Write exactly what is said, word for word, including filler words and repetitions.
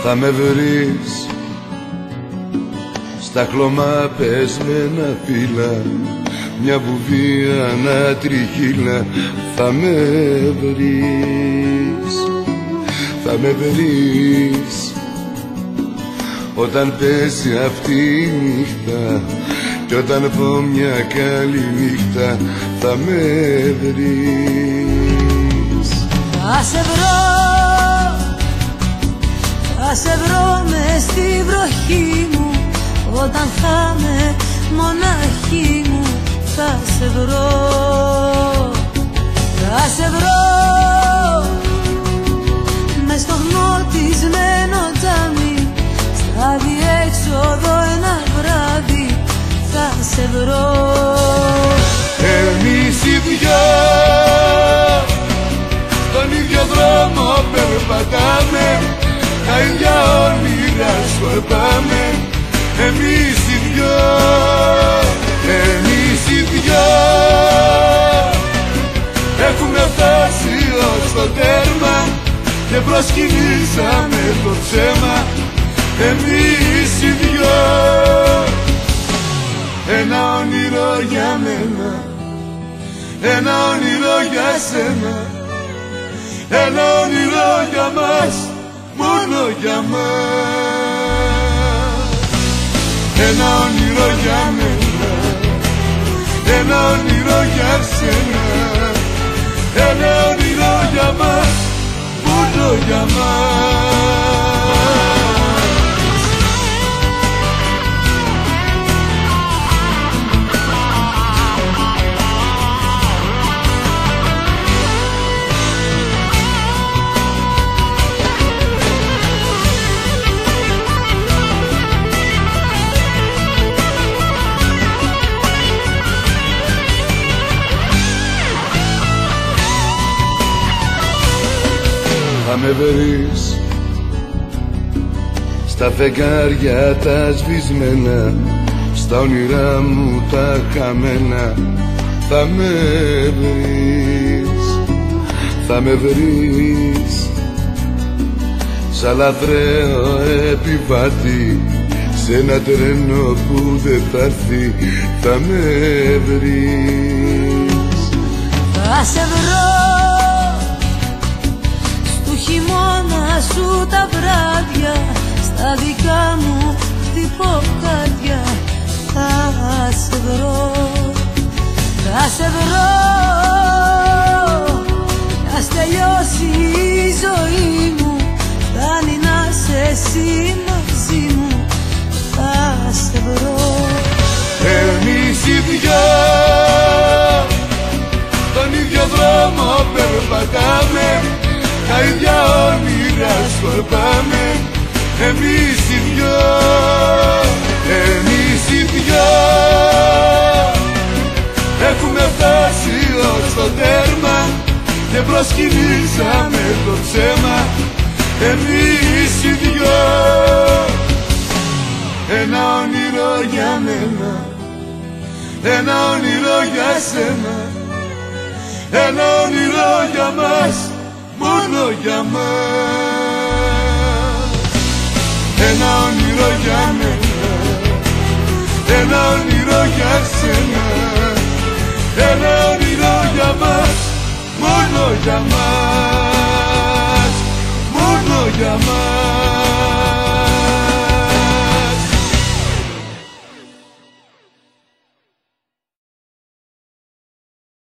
θα με βρεις στα χλωμά πεσμένα φύλλα, μια βουβή ανατριχύλα. Θα με βρεις, θα με βρεις όταν πέσει αυτή η νύχτα κι όταν πω μια καλή νύχτα. Θα με βρεις. Θα σε βρω, θα σε βρω μες στη βροχή μου, όταν θα με μοναχή μου. Θα σε βρω, θα σε βρω μες στο γνωτισμένο τζάμι, στα διέξοδο ένα βράδυ. Θα σε βρω. Εμείς οι δυο τον ίδιο δρόμο περπατάμε, τα ίδια όνειρα σκορπάμε. Εμείς οι δυο, εμείς οι δυο έχουμε φτάσει ως το τέρμα και προσκυνήσαμε το ψέμα. Εμείς οι δυο, ένα όνειρο για μένα, ένα όνειρο για σένα, ένα όνειρο για μας, μόνο για μας. Ένα όνειρο για μένα, ένα όνειρο για σένα, ένα όνειρο για μας, μόνο για μας. Θα με βρεις στα φεγγάρια τα σβησμένα, στα όνειρά μου τα χαμένα. Θα με βρεις, θα με βρεις σαν λαθρέο επιβάτη σε ένα τρένο που δεν θα έρθει. Θα με βρεις. Θα σε βρω χειμώνα σου τα βράδια, στα δικά μου τυποκάρδια. Θα σε βρω, θα σε βρω κι ας τελειώσει η ζωή μου, φτάνει να είσαι εσύ μαζί μου. Θα σε βρω. Εμείς οι δυο τον ίδιο δρόμο περπατάμε, τα ίδια όνειρα σκορπάμε. Εμείς οι δυο, εμείς οι δυο έχουμε φτάσει ως το τέρμα και προσκυνήσαμε το ψέμα. Εμείς οι δυο, ένα όνειρο για μένα, ένα όνειρο για σένα, ένα όνειρο για μας, μόνο για μας. Ένα όνειρο για μένα, ένα όνειρο για σένα, ένα όνειρο για μας, μόνο για μας.